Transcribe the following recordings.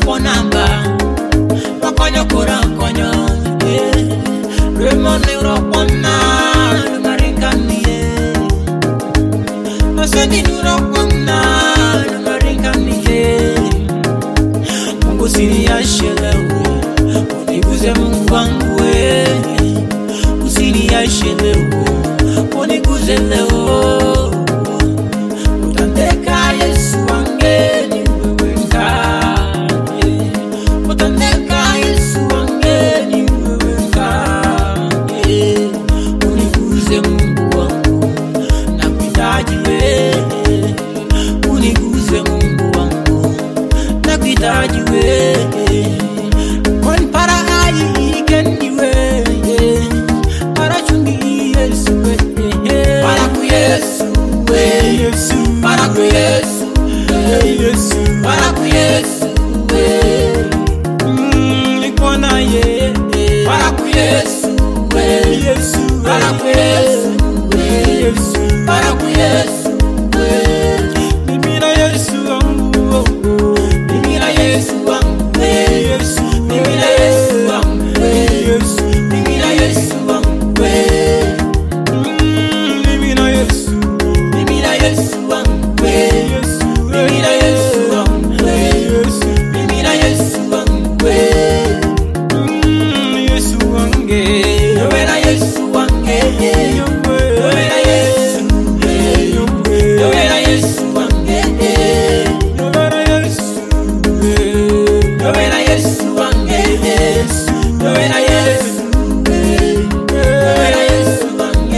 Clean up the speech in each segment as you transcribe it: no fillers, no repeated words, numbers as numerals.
ponamba makonyo kora konyo remo neuro ponna maringanie maseni neuro ponna maringanie Mungu usiniache leo uniguze Mungu wangu usiniache leo uniguze leo utandeka Yesu wangeni Kon para ai kendiwe para chungi Yesu para ku Yesu para ku Yesu para ku Yesu nikona ye para ku Yesu para ku Yesu para ku Yesu mimina Yesu mimina Yesu mimina Yesu mimina Yesu mimina Yesu mimina Yesu mimina Yesu mimina Yesu Yesu wange yowena Yesu wange yowena Yesu yowena Yesu wange yowena Yesu yowena Yesu wange yowena Yesu yowena Yesu wange.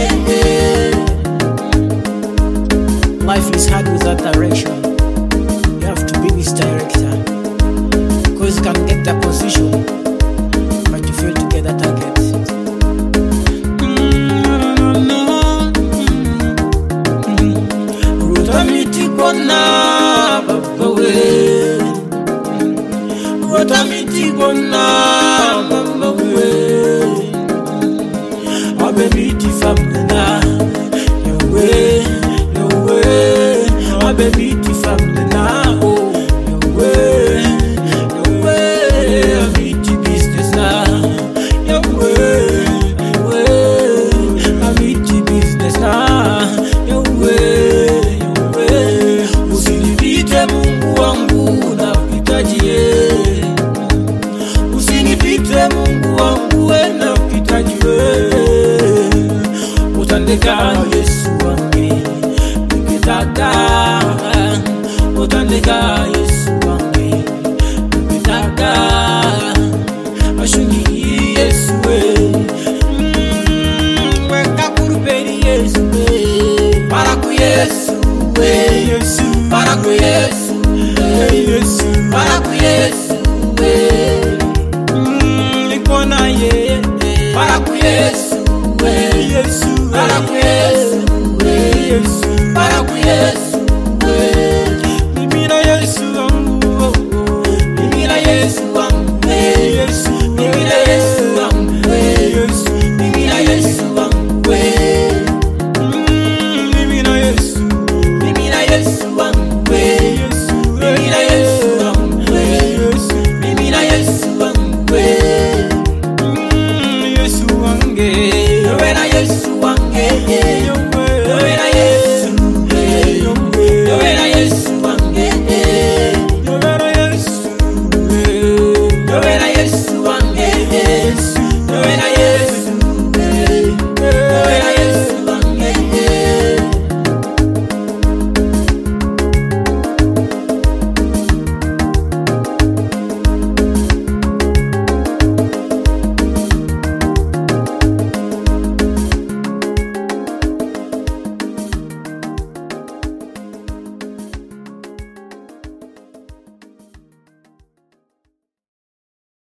Life is hard without direction. You have to be this director, because you can get that position but you fail to get that target. Rotamiti kona baba we Rotamiti kona mama we Abemiti famna Yowe Abemiti famna oh Yowe Abiti business na Yowe Abiti business na Yowe Usinipite Mungu wangu na kuhitaji Usinipite Mungu wangu na kuhitaji utandeka Yesu wange nikitaka utandeka Yesu wange nikitaka ashuni Yesu weka kurupeni Yesu para ku Yesu para ku Yesu para ku Yesu nikona ye para ku Yesu para ku Yesu para ku Yesu mimina Yesu mimina Yesu